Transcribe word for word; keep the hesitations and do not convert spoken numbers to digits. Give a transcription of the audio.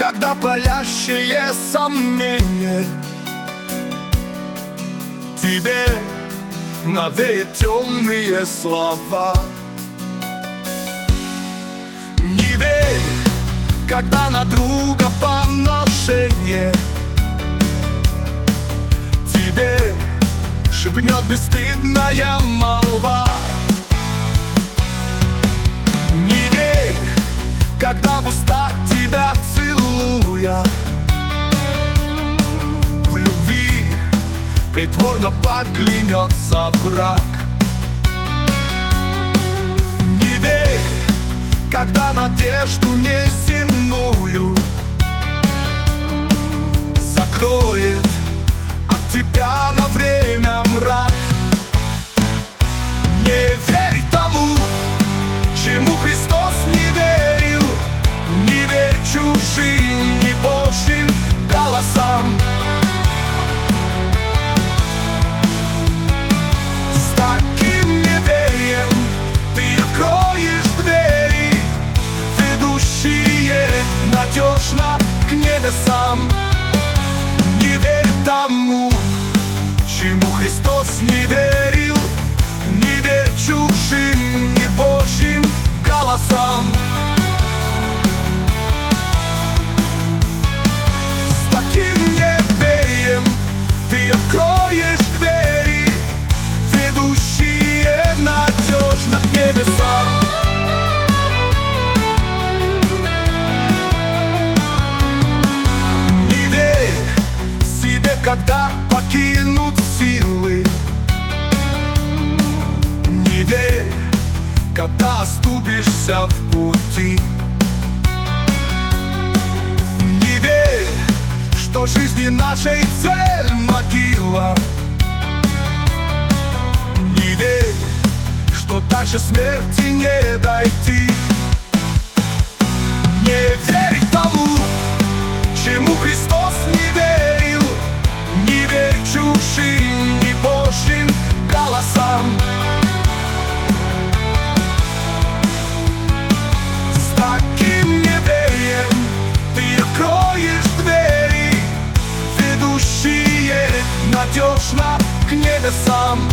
когда палящие сомнения тебе навеют темные слова. Не верь, когда на друга поношение тебе шепнет бесстыдная молва. Не верь, когда в уста тебя целуя в любви притворно поклянется враг. Не верь, когда надежду неземную закроет от тебя на время мрак. Не верь тому, чему Христос не верил. Не верь чужим, не Божьим голосам. С таким неверием ты откроешь двери, ведущие надежно к небесам. Не верь тому, чему Христос не верил. Не верь чужим, не Божьим голосам. С таким неверием ты откроешь двери, ведущие надежно к небесам. Не верь себе, когда покинут силы. Не верь, когда оступишься в пути. Не верь, что жизни нашей цель могила. Не верь, что дальше смерти не дойти. Не верь тому, чему Христос не верил. Не верь чужим, не Божьим голосам. С таким неверием ты откроешь двери, ведущие надежно к небесам.